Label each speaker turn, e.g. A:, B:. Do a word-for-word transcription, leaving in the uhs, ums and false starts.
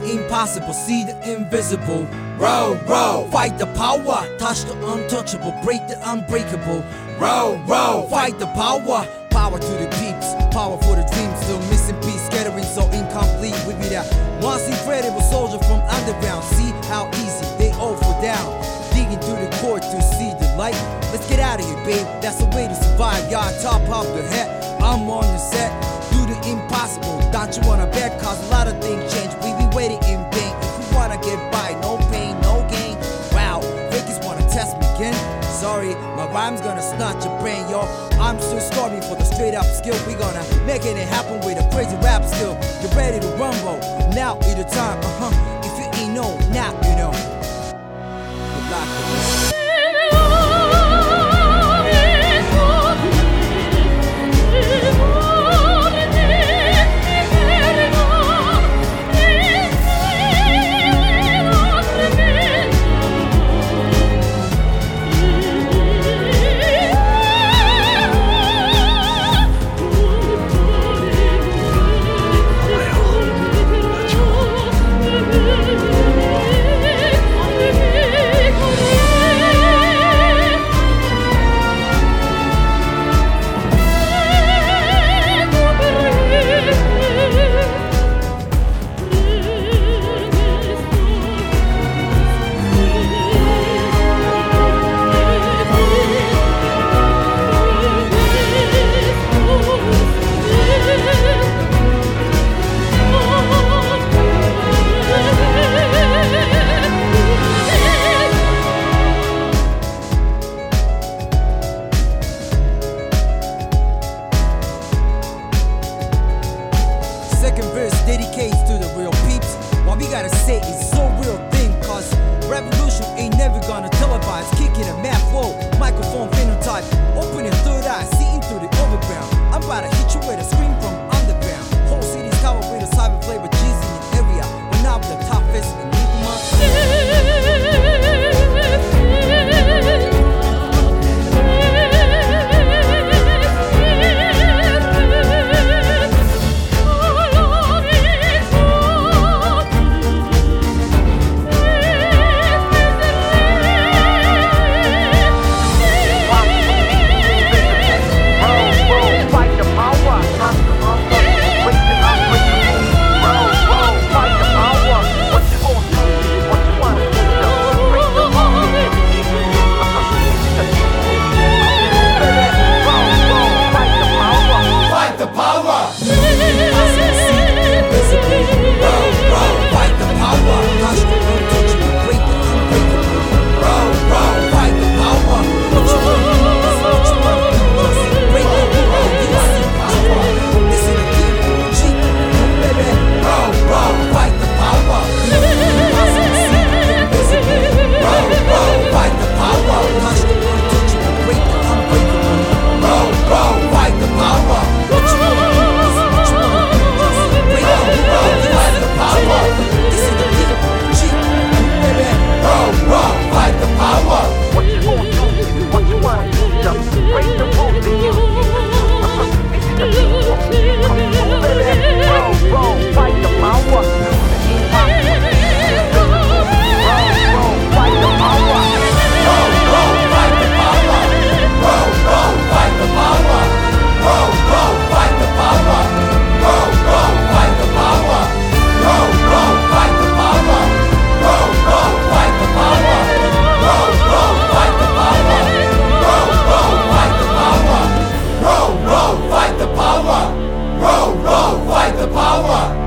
A: impossible, see the invisible. Row, row, fight the power, touch the untouchable, break the unbreakable. Row, row, fight the power, power to the peeps, power for the dreams. Still missing piece, scattering so incomplete. We be that once incredible soldier from underground. See how easy they all fall down, digging through the core to see the light. Let's get out of here, babe, that's the way to survive. Y'all top of the head, I'm on the set. Do the impossible, don't you wanna bet? Cause a lot of things change, we be waiting in vain. If we wanna get by, no pain, no gain. Wow, fakers wanna test me again. Sorry, my rhyme's gonna snatch your brain, yo. I'm still starving for the straight up skill. We gonna make it happen with a crazy rap skill. Get ready to rumble, now is the time, uh-huh. If you ain't know, now you know. Good luck with this. Second verse dedicates to the real peeps. What we gotta say is so real thing, cause revolution ain't never gonna televise. Kicking a mad flow, microphone phenotype, opening third eye, seeing through the overground. I'm about to hit you with a scream from underground. Whole city's covered with a cyber flavor, G's in the area. We're not the toughest in Fight the power!